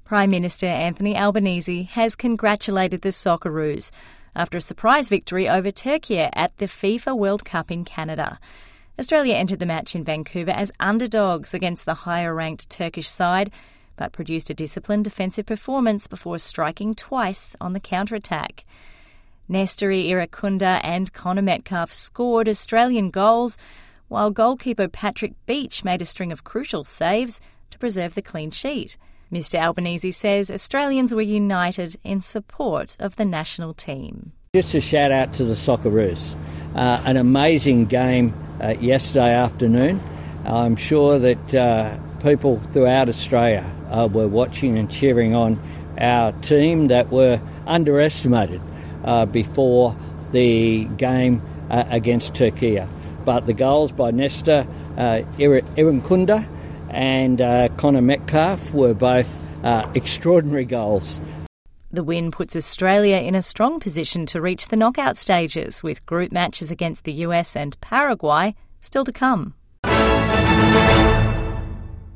Prime Minister Anthony Albanese has congratulated the Socceroos after a surprise victory over Turkey at the FIFA World Cup in Canada. Australia entered the match in Vancouver as underdogs against the higher-ranked Turkish side, but produced a disciplined defensive performance before striking twice on the counter-attack. Nestory Irakunda and Connor Metcalfe scored Australian goals, while goalkeeper Patrick Beach made a string of crucial saves to preserve the clean sheet. Mr Albanese says Australians were united in support of the national team. Just a shout out to the Socceroos. An amazing game yesterday afternoon. I'm sure that people throughout Australia were watching and cheering on our team that were underestimated before the game against Turkey. But the goals by Nesta Irakunda and Connor Metcalfe were both extraordinary goals. The win puts Australia in a strong position to reach the knockout stages, with group matches against the US and Paraguay still to come.